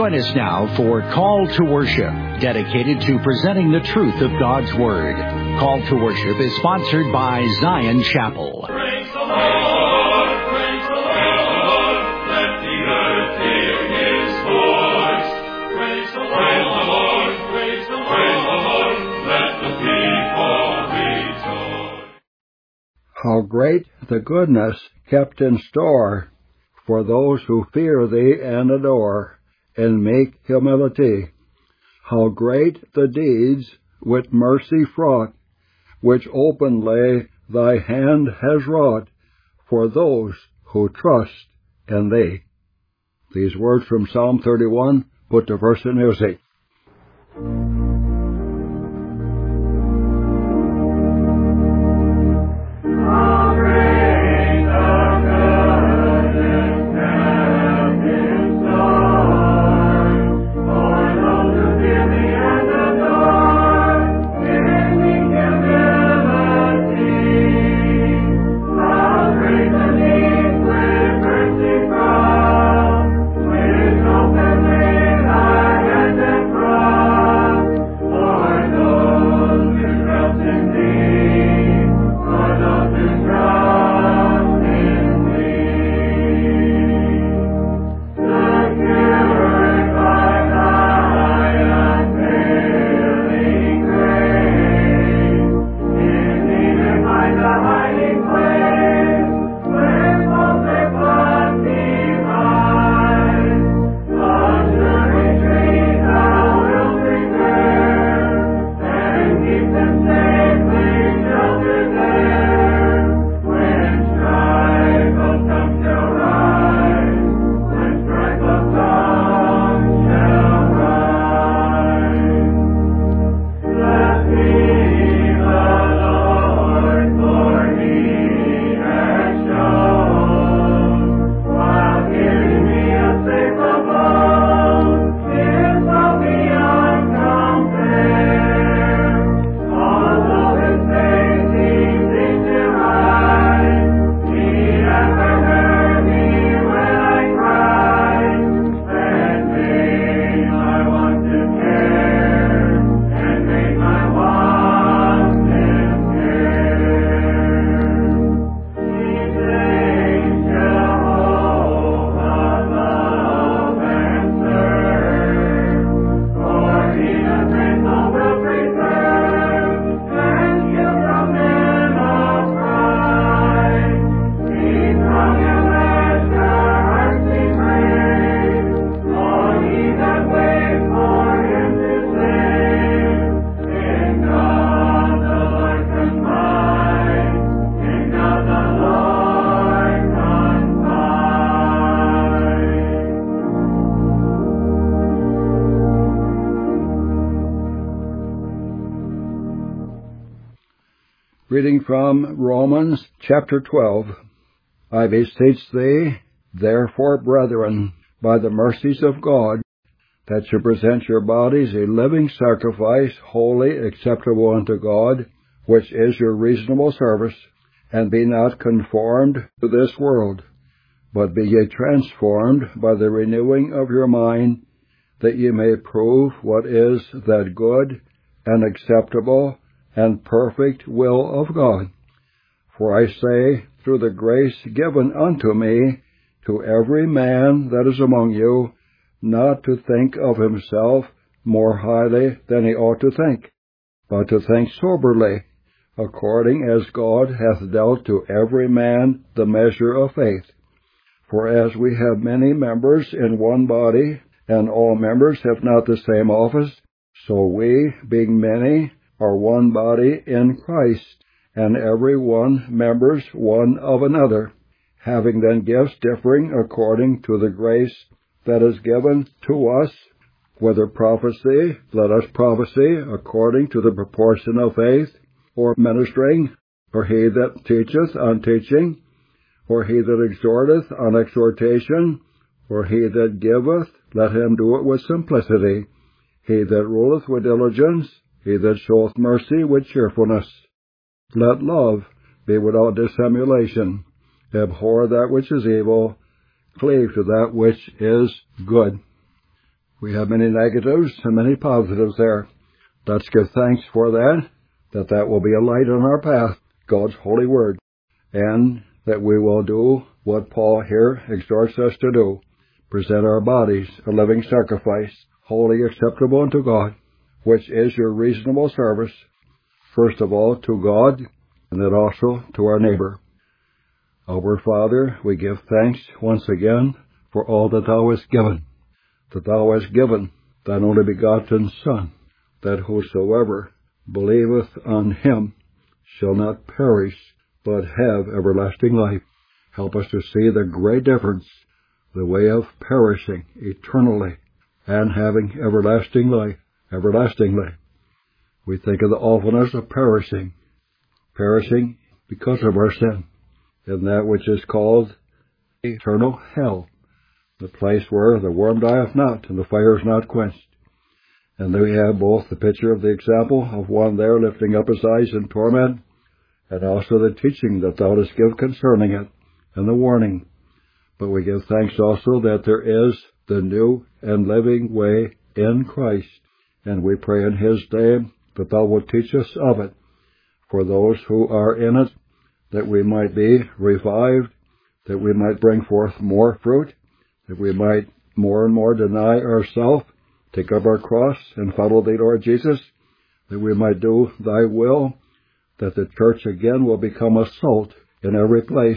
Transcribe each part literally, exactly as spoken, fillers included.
Join us now for Call to Worship, dedicated to presenting the truth of God's Word. Call to Worship is sponsored by Zion Chapel. Praise the Lord, praise the Lord, let the earth hear His voice. Praise the Lord, praise the Lord, let the people rejoice. How great the goodness kept in store for those who fear Thee and adore, and make humility. How great the deeds with mercy fraught, which openly Thy hand has wrought for those who trust in Thee. These words from Psalm thirty-one, put to verse and music. Reading from Romans chapter twelve. I beseech thee, therefore, brethren, by the mercies of God, that you present your bodies a living sacrifice, holy, acceptable unto God, which is your reasonable service, and be not conformed to this world, but be ye transformed by the renewing of your mind, that ye may prove what is that good and acceptable and perfect will of God. For I say, through the grace given unto me, to every man that is among you, not to think of himself more highly than he ought to think, but to think soberly, according as God hath dealt to every man the measure of faith. For as we have many members in one body, and all members have not the same office, so we, being many, are one body in Christ, and every one members one of another, having then gifts differing according to the grace that is given to us, whether prophecy, let us prophesy according to the proportion of faith, or ministering, or he that teacheth on teaching, or he that exhorteth on exhortation, or he that giveth, let him do it with simplicity, he that ruleth with diligence, he that showeth mercy with cheerfulness. Let love be without dissimulation. Abhor that which is evil. Cleave to that which is good. We have many negatives and many positives there. Let's give thanks for that, that that will be a light on our path, God's holy word, and that we will do what Paul here exhorts us to do, present our bodies a living sacrifice, wholly acceptable unto God, which is your reasonable service, first of all to God, and then also to our neighbor. Our Father, we give thanks once again for all that thou hast given, that thou hast given thine only begotten Son, that whosoever believeth on him shall not perish, but have everlasting life. Help us to see the great difference, the way of perishing eternally and having everlasting life, everlastingly. We think of the awfulness of perishing, perishing because of our sin, in that which is called eternal hell, the place where the worm dieth not and the fire is not quenched. And there we have both the picture of the example of one there lifting up his eyes in torment, and also the teaching that thou dost give concerning it, and the warning. But we give thanks also that there is the new and living way in Christ, and we pray in his name that thou wilt teach us of it, for those who are in it, that we might be revived, that we might bring forth more fruit, that we might more and more deny ourselves, take up our cross, and follow thee, Lord Jesus, that we might do thy will, that the church again will become a salt in every place,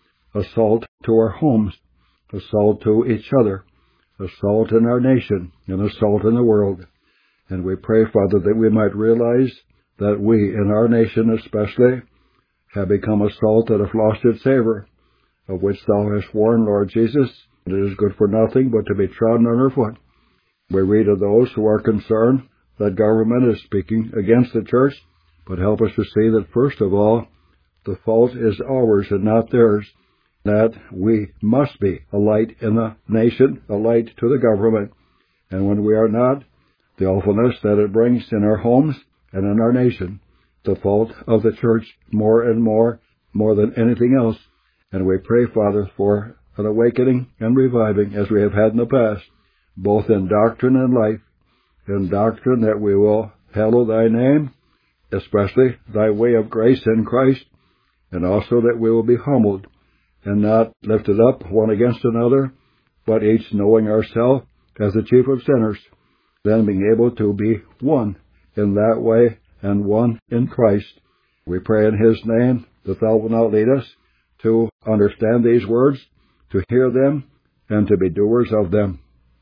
a salt to our homes, a salt to each other, a salt in our nation, and a salt in the world. And we pray, Father, that we might realize that we, in our nation especially, have become a salt that hath lost its savor, of which thou hast warned, Lord Jesus, that it is good for nothing but to be trodden under foot. We read of those who are concerned that government is speaking against the church, but help us to see that, first of all, the fault is ours and not theirs, that we must be a light in the nation, a light to the government, and when we are not, the awfulness that it brings in our homes and in our nation, the fault of the church more and more, more than anything else. And we pray, Father, for an awakening and reviving as we have had in the past, both in doctrine and life, in doctrine that we will hallow thy name, especially thy way of grace in Christ, and also that we will be humbled and not lifted up one against another, but each knowing ourselves as the chief of sinners, then being able to be one in that way and one in Christ. We pray in his name that thou wilt not lead us to understand these words, to hear them, and to be doers of them.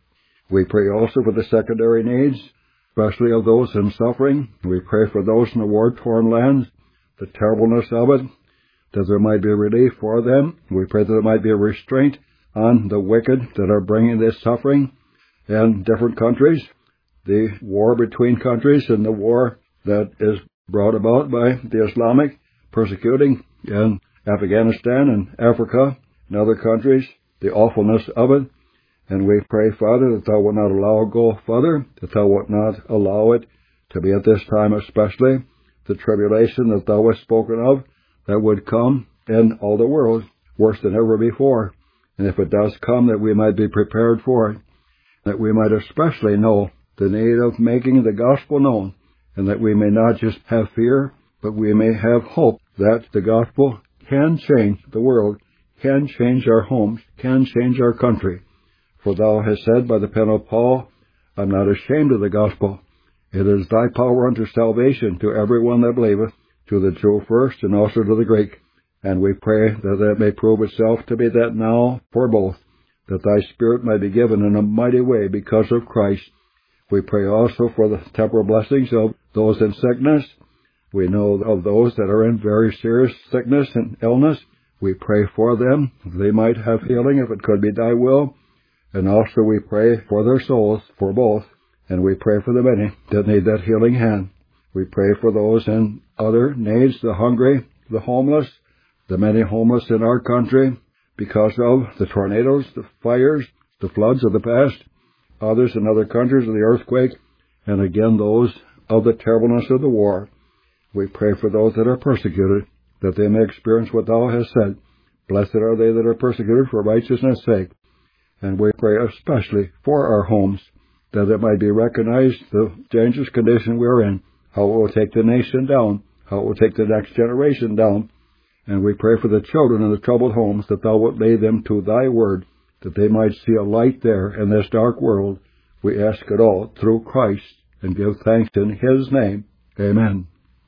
We pray also for the secondary needs, especially of those in suffering. We pray for those in the war-torn lands, the terribleness of it, that there might be relief for them. We pray that there might be a restraint on the wicked that are bringing this suffering in different countries, the war between countries and the war that is brought about by the Islamic persecuting in Afghanistan and Africa and other countries, the awfulness of it. And we pray, Father, that thou wilt not allow it go further, that thou wilt not allow it to be at this time especially the tribulation that thou hast spoken of, that would come in all the world, worse than ever before. And if it does come, that we might be prepared for it, that we might especially know the need of making the gospel known, and that we may not just have fear, but we may have hope that the gospel can change the world, can change our homes, can change our country. For thou hast said by the pen of Paul, I'm not ashamed of the gospel. It is thy power unto salvation to every one that believeth, to the Jew first and also to the Greek. And we pray that that may prove itself to be that now for both, that thy Spirit may be given in a mighty way because of Christ. We pray also for the temporal blessings of those in sickness. We know of those that are in very serious sickness and illness. We pray for them. They might have healing if it could be thy will. And also we pray for their souls, for both. And we pray for the many that need that healing hand. We pray for those in other needs, the hungry, the homeless, the many homeless in our country because of the tornadoes, the fires, the floods of the past, others in other countries of the earthquake, and again those of the terribleness of the war. We pray for those that are persecuted, that they may experience what thou hast said. Blessed are they that are persecuted for righteousness' sake. And we pray especially for our homes, that it might be recognized the dangerous condition we're in, how it will take the nation down, how it will take the next generation down. And we pray for the children in the troubled homes, that thou wilt lead them to thy word, that they might see a light there in this dark world. We ask it all through Christ, and give thanks in his name. Amen.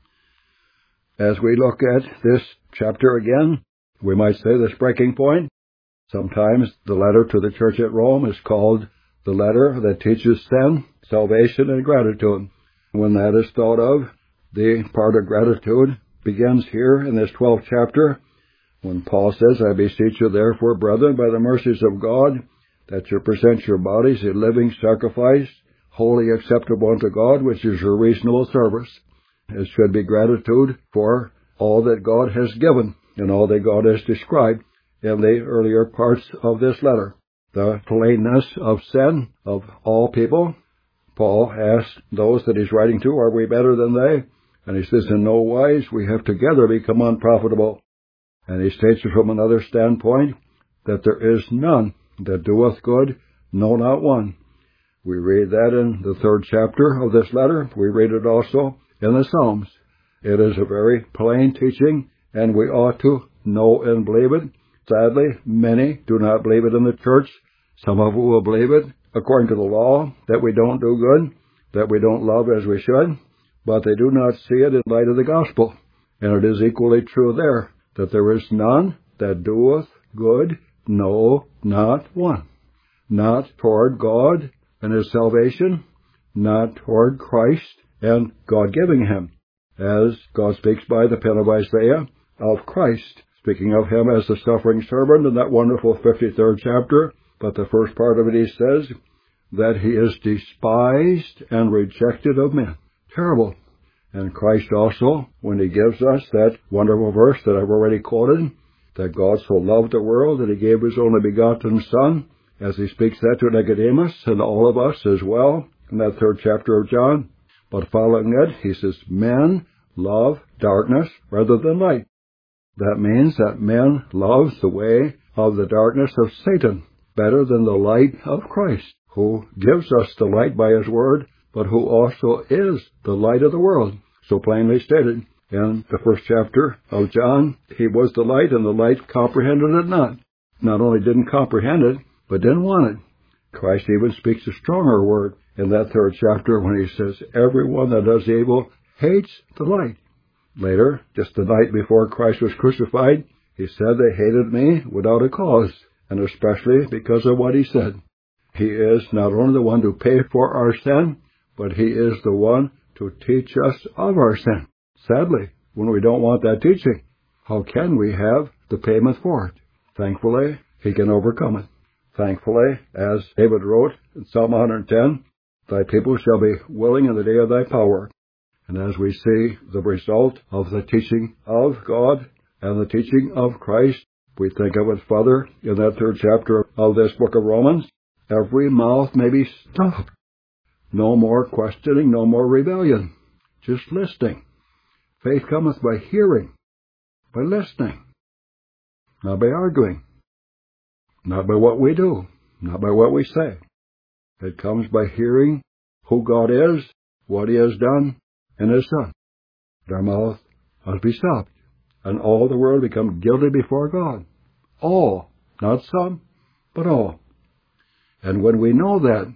As we look at this chapter again, we might say this breaking point. Sometimes the letter to the church at Rome is called the letter that teaches sin, salvation, and gratitude. When that is thought of, the part of gratitude begins here in this twelfth chapter, when Paul says, I beseech you therefore, brethren, by the mercies of God, that you present your bodies a living sacrifice, wholly acceptable unto God, which is your reasonable service. It should be gratitude for all that God has given and all that God has described in the earlier parts of this letter. The plainness of sin of all people. Paul asks those that he's writing to, are we better than they? And he says, in no wise, we have together become unprofitable. And he states from another standpoint, that there is none that doeth good, no, not one. We read that in the third chapter of this letter. We read it also in the Psalms. It is a very plain teaching, and we ought to know and believe it. Sadly, many do not believe it in the church. Some of them will believe it according to the law, that we don't do good, that we don't love as we should, but they do not see it in light of the gospel. And it is equally true there, that there is none that doeth good, no, not one. Not toward God and his salvation, not toward Christ and God giving him. As God speaks by the pen of Isaiah of Christ, speaking of him as the suffering servant in that wonderful fifty-third chapter, but the first part of it he says, that he is despised and rejected of men. Terrible. And Christ also, when he gives us that wonderful verse that I've already quoted, that God so loved the world that he gave his only begotten Son, as he speaks that to Nicodemus and all of us as well, in that third chapter of John. But following it, he says, men love darkness rather than light. That means that men love the way of the darkness of Satan better than the light of Christ, who gives us the light by his word, but who also is the light of the world. So plainly stated in the first chapter of John, he was the light, and the light comprehended it not. Not only didn't comprehend it, but didn't want it. Christ even speaks a stronger word in that third chapter when he says, everyone that does evil hates the light. Later, just the night before Christ was crucified, he said they hated me without a cause, and especially because of what he said. He is not only the one to pay for our sin, but he is the one to teach us of our sin. Sadly, when we don't want that teaching, how can we have the payment for it? Thankfully, he can overcome it. Thankfully, as David wrote in Psalm one hundred ten, thy people shall be willing in the day of thy power. And as we see the result of the teaching of God and the teaching of Christ, we think of it further in that third chapter of this book of Romans. Every mouth may be stopped. No more questioning, no more rebellion. Just listening. Faith cometh by hearing, by listening, not by arguing, not by what we do, not by what we say. It comes by hearing who God is, what he has done, and his Son. Our mouth must be stopped, and all the world become guilty before God. All, not some, but all. And when we know that,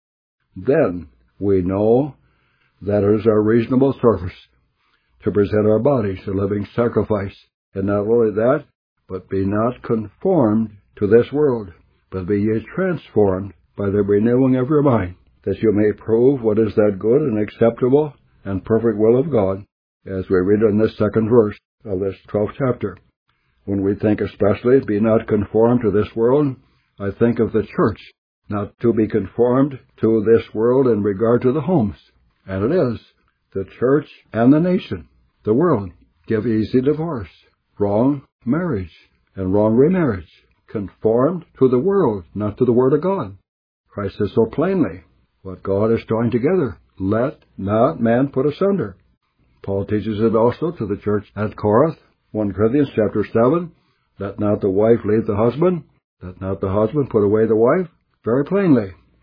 then we know that it is our reasonable service to present our bodies a living sacrifice. And not only that, but be not conformed to this world, but be ye transformed by the renewing of your mind, that you may prove what is that good and acceptable and perfect will of God, as we read in this second verse of this twelfth chapter. When we think especially, be not conformed to this world, I think of the church, not to be conformed to this world in regard to the homes. And it is. The church and the nation, the world, give easy divorce, wrong marriage, and wrong remarriage, conformed to the world, not to the Word of God. Christ says so plainly, what God has joined together, let not man put asunder. Paul teaches it also to the church at Corinth, First Corinthians chapter seven, let not the wife leave the husband, let not the husband put away the wife, very plainly.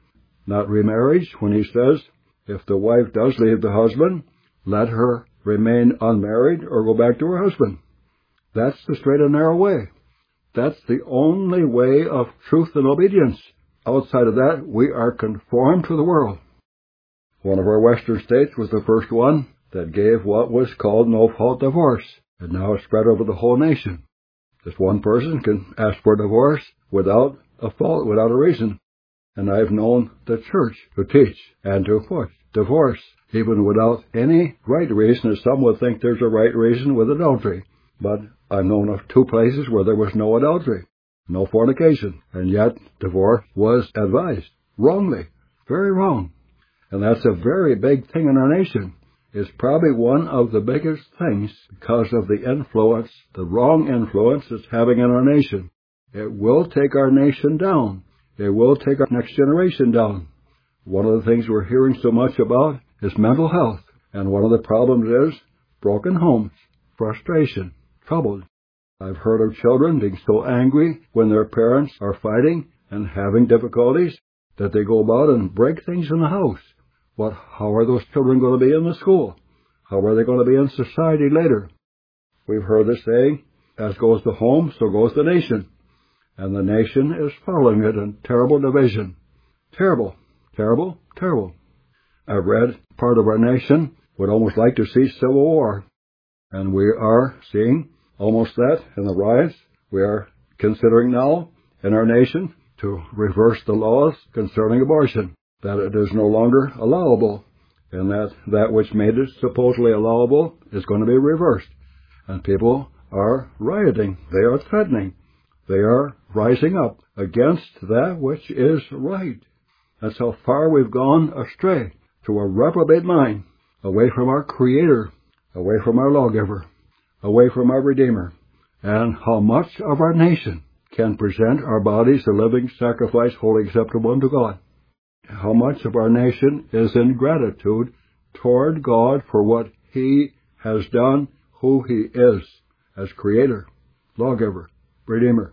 not remarriage, when he says, if the wife does leave the husband, let her remain unmarried or go back to her husband. That's the straight and narrow way. That's the only way of truth and obedience. Outside of that, we are conformed to the world. One of our western states was the first one that gave what was called no-fault divorce, and now it's spread over the whole nation. Just one person can ask for divorce without a fault, without a reason. And I've known the church to teach and to push divorce, even without any right reason, as some would think there's a right reason with adultery. But I've known of two places where there was no adultery, no fornication, and yet divorce was advised wrongly, very wrong. And that's a very big thing in our nation. It's probably one of the biggest things because of the influence, the wrong influence it's having in our nation. It will take our nation down. It will take our next generation down. One of the things we're hearing so much about is mental health. And one of the problems is broken homes, frustration, trouble. I've heard of children being so angry when their parents are fighting and having difficulties that they go about and break things in the house. What, how are those children going to be in the school? How are they going to be in society later? We've heard the saying, as goes the home, so goes the nation. And the nation is following it in terrible division. Terrible, terrible, terrible. I've read part of our nation would almost like to see civil war. And we are seeing almost that in the riots. We are considering now in our nation to reverse the laws concerning abortion, that it is no longer allowable, and that that which made it supposedly allowable is going to be reversed. And people are rioting. They are threatening. They are rising up against that which is right. That's how far we've gone astray, to a reprobate mind, away from our Creator, away from our lawgiver, away from our Redeemer, and how much of our nation can present our bodies a living sacrifice, wholly acceptable unto God. How much of our nation is in gratitude toward God for what He has done, who He is as Creator, lawgiver, Redeemer.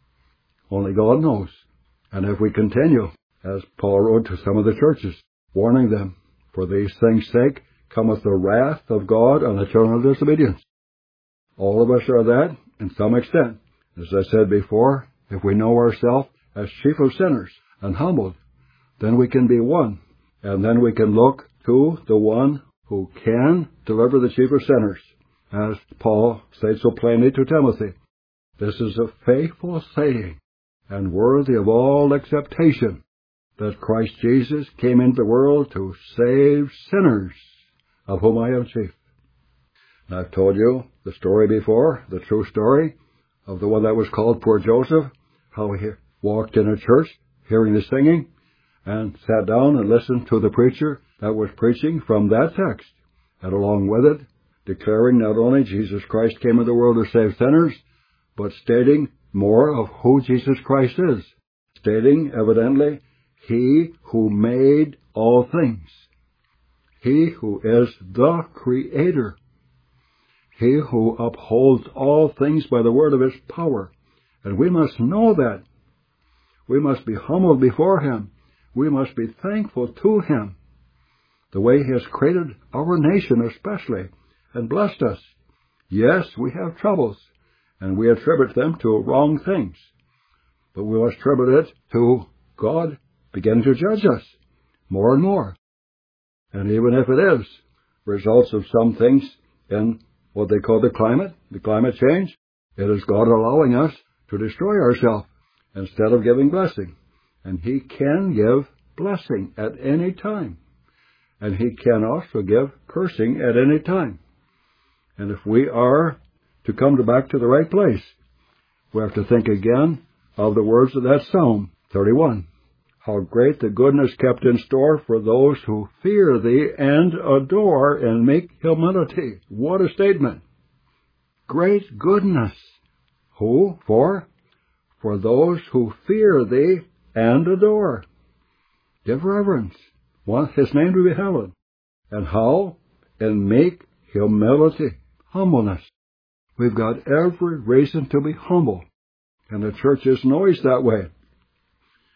Only God knows. And if we continue, as Paul wrote to some of the churches, warning them, for these things' sake cometh the wrath of God on eternal disobedience. All of us are that in some extent. As I said before, if we know ourselves as chief of sinners and humbled, then we can be one. And then we can look to the one who can deliver the chief of sinners. As Paul said so plainly to Timothy, this is a faithful saying and worthy of all acceptation, that Christ Jesus came into the world to save sinners, of whom I am chief. And I've told you the story before, the true story of the one that was called Poor Joseph, how he walked in a church, hearing the singing, and sat down and listened to the preacher that was preaching from that text, and along with it, declaring not only Jesus Christ came into the world to save sinners, but stating more of who Jesus Christ is, stating evidently, He who made all things, He who is the Creator, He who upholds all things by the word of His power. And we must know that. We must be humbled before Him. We must be thankful to Him. The way He has created our nation especially, and blessed us. Yes, we have troubles, and we attribute them to wrong things. But we must attribute it to God beginning to judge us more and more. And even if it is results of some things in what they call the climate, the climate change, it is God allowing us to destroy ourselves instead of giving blessing. And He can give blessing at any time. And He can also give cursing at any time. And if we are to come to back to the right place, we have to think again of the words of that Psalm thirty-one. How great the goodness kept in store for those who fear Thee and adore in meek humility. What a statement. Great goodness. Who? For? For those who fear Thee and adore. Give reverence. Want His name to be hallowed. And how? In meek humility. Humbleness. We've got every reason to be humble. And the church isn't always that way.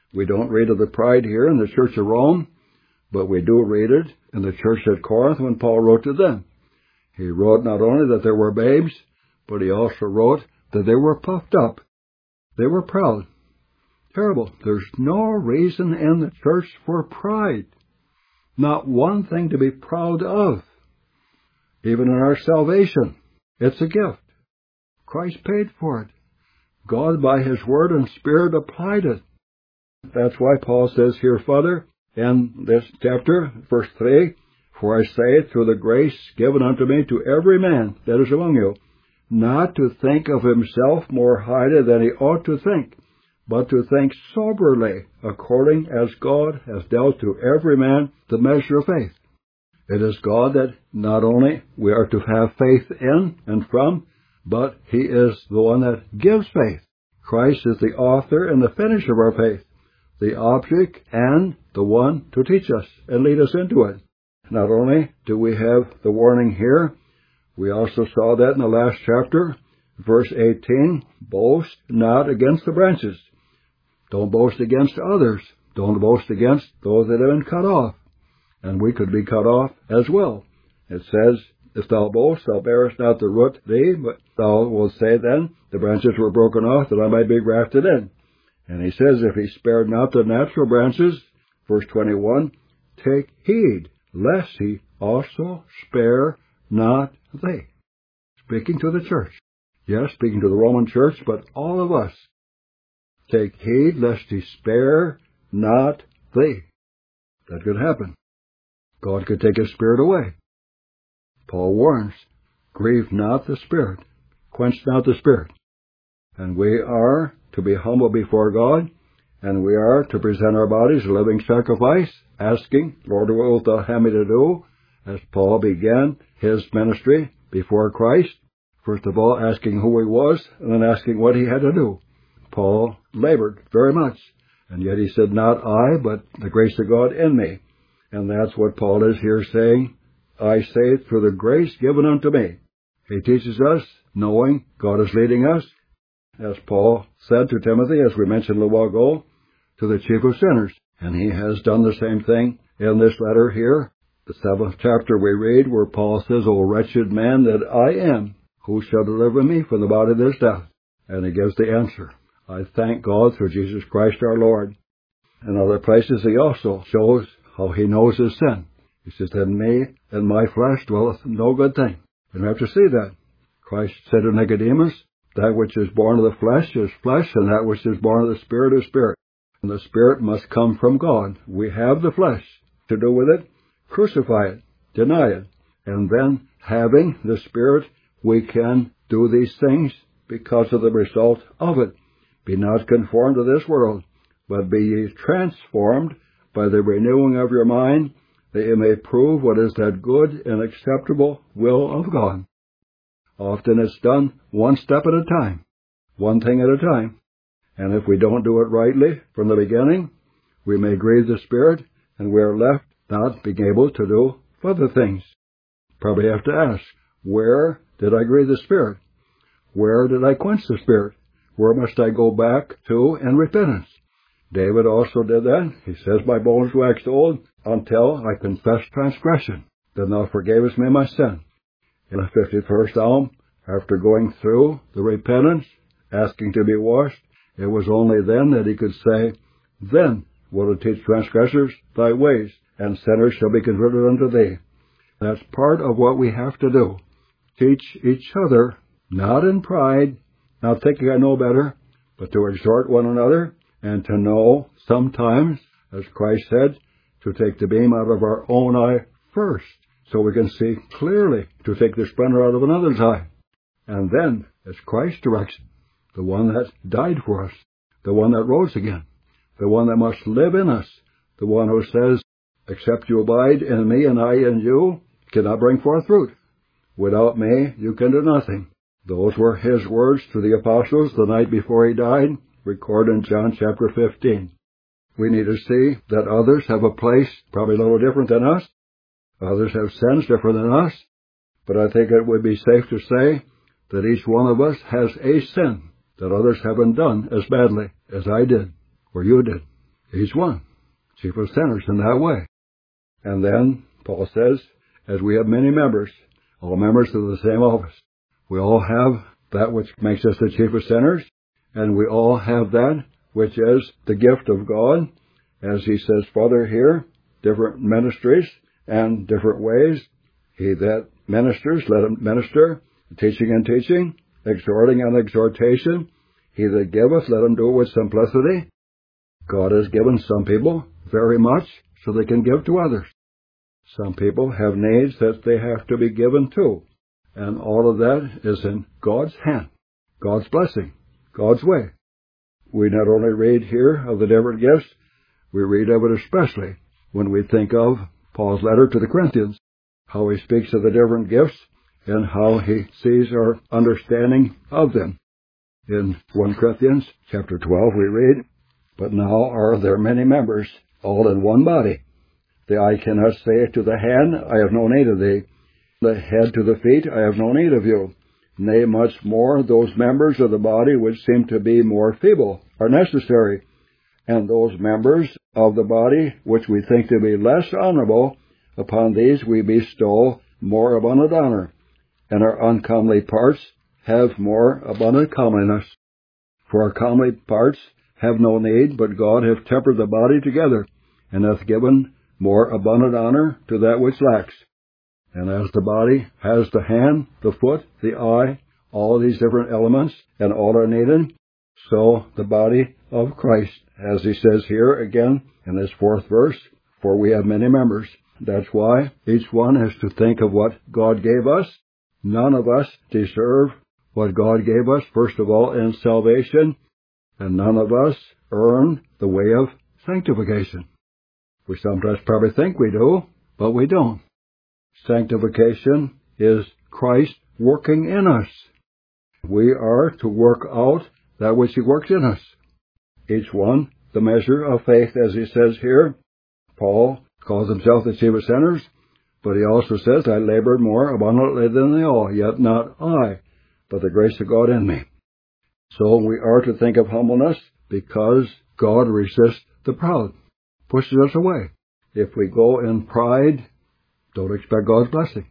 We don't read of the pride here in the Church of Rome, but we do read it in the church at Corinth when Paul wrote to them. He wrote not only that there were babes, but he also wrote that they were puffed up. They were proud. Terrible. There's no reason in the church for pride. Not one thing to be proud of. Even in our salvation, it's a gift. Christ paid for it. God, by His Word and Spirit, applied it. That's why Paul says here, Father, in this chapter, verse three, for I say, through the grace given unto me to every man that is among you, not to think of himself more highly than he ought to think, but to think soberly, according as God has dealt to every man the measure of faith. It is God that not only we are to have faith in and from, but He is the one that gives faith. Christ is the author and the finisher of our faith, the object and the one to teach us and lead us into it. Not only do we have the warning here, we also saw that in the last chapter, verse eighteen, boast not against the branches. Don't boast against others. Don't boast against those that have been cut off. And we could be cut off as well. It says, if thou boast, thou bearest not the root thee, but thou wilt say then, the branches were broken off that I might be grafted in. And he says, if he spared not the natural branches, verse twenty-one, take heed, lest he also spare not thee. Speaking to the church. Yes, speaking to the Roman church, but all of us. Take heed, lest he spare not thee. That could happen. God could take his Spirit away. Paul warns, grieve not the Spirit, quench not the Spirit. And we are to be humble before God, and we are to present our bodies a living sacrifice, asking, Lord, what wilt thou have me to do? As Paul began his ministry before Christ, first of all asking who he was, and then asking what he had to do. Paul labored very much, and yet he said, not I, but the grace of God in me. And that's what Paul is here saying. I say through the grace given unto me. He teaches us, knowing God is leading us, as Paul said to Timothy, as we mentioned a little while ago, to the chief of sinners. And he has done the same thing in this letter here, the seventh chapter we read, where Paul says, O wretched man that I am, who shall deliver me from the body of this death? And he gives the answer. I thank God through Jesus Christ our Lord. In other places he also shows how he knows his sin. He says, in me, in my flesh, dwelleth no good thing. And we have to see that. Christ said to Nicodemus, that which is born of the flesh is flesh, and that which is born of the Spirit is spirit. And the Spirit must come from God. We have the flesh to do with it. Crucify it. Deny it. And then, having the Spirit, we can do these things because of the result of it. Be not conformed to this world, but be ye transformed by the renewing of your mind, that you may prove what is that good and acceptable will of God. Often it's done one step at a time, one thing at a time. And if we don't do it rightly from the beginning, we may grieve the Spirit, and we are left not being able to do further things. Probably have to ask, where did I grieve the Spirit? Where did I quench the Spirit? Where must I go back to in repentance? David also did that. He says, my bones waxed old until I confessed transgression. Then thou forgavest me my sin. In the fifty-first Psalm, after going through the repentance, asking to be washed, it was only then that he could say, then will I teach transgressors thy ways, and sinners shall be converted unto thee. That's part of what we have to do. Teach each other, not in pride, not thinking I know better, but to exhort one another, and to know sometimes, as Christ said, to take the beam out of our own eye first, so we can see clearly, to take the splinter out of another's eye. And then, as Christ directs, the one that died for us, the one that rose again, the one that must live in us, the one who says, except you abide in me and I in you, cannot bring forth fruit. Without me, you can do nothing. Those were his words to the apostles the night before he died, recorded in John chapter fifteen. We need to see that others have a place probably a little different than us. Others have sins different than us. But I think it would be safe to say that each one of us has a sin that others haven't done as badly as I did, or you did. Each one. Chief of sinners in that way. And then Paul says, as we have many members, all members of the same office, we all have that which makes us the chief of sinners, and we all have that which is the gift of God, as he says further here, different ministries and different ways. He that ministers, let him minister, teaching and teaching, exhorting and exhortation. He that giveth, let him do it with simplicity. God has given some people very much so they can give to others. Some people have needs that they have to be given to. And all of that is in God's hand, God's blessing, God's way. We not only read here of the different gifts, we read of it especially when we think of Paul's letter to the Corinthians, how he speaks of the different gifts and how he sees our understanding of them. In First Corinthians chapter twelve we read, but now are there many members, all in one body. The eye cannot say to the hand, I have no need of thee. The head to the feet, I have no need of you. Nay, much more, those members of the body which seem to be more feeble are necessary, and those members of the body which we think to be less honorable, upon these we bestow more abundant honor, and our uncomely parts have more abundant comeliness. For our comely parts have no need, but God hath tempered the body together, and hath given more abundant honor to that which lacks. And as the body has the hand, the foot, the eye, all these different elements, and all are needed, so the body of Christ, as he says here again in this fourth verse, for we have many members. That's why each one has to think of what God gave us. None of us deserve what God gave us, first of all, in salvation, and none of us earn the way of sanctification. We sometimes probably think we do, but we don't. Sanctification is Christ working in us. We are to work out that which he works in us. Each one, the measure of faith, as he says here. Paul calls himself the chief of sinners, but he also says, I labored more abundantly than they all, yet not I, but the grace of God in me. So we are to think of humbleness because God resists the proud, pushes us away. If we go in pride, don't expect God's blessing.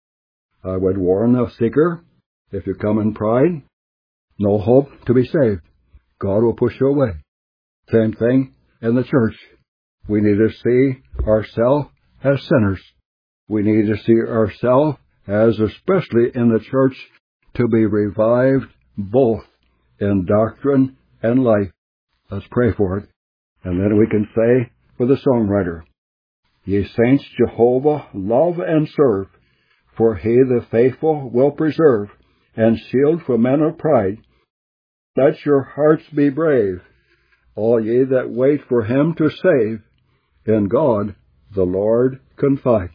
I would warn the seeker, if you come in pride, no hope to be saved. God will push you away. Same thing in the church. We need to see ourselves as sinners. We need to see ourselves as, especially in the church, to be revived both in doctrine and life. Let's pray for it. And then we can say with the songwriter, Ye saints Jehovah love and serve, for he the faithful will preserve, and shield from men of pride. Let your hearts be brave, all ye that wait for him to save, in God the Lord confide.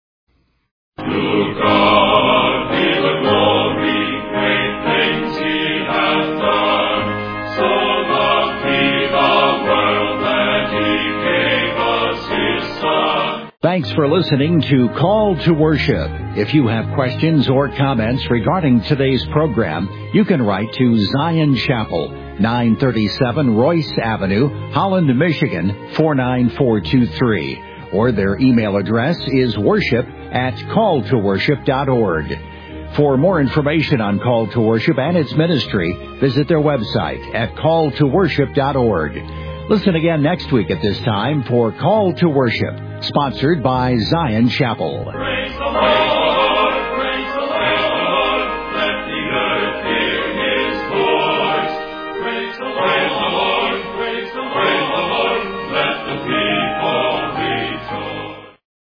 To God be the glory, great things he hath done. So loved he the world that he gave us his Son. Thanks for listening to Call to Worship. If you have questions or comments regarding today's program, you can write to Zion Chapel, nine thirty-seven Royce Avenue, Holland, Michigan, four nine four two three. Or their email address is worship at call to worship dot org. For more information on Call to Worship and its ministry, visit their website at call to worship dot org. Listen again next week at this time for Call to Worship, sponsored by Zion Chapel. Praise the Lord.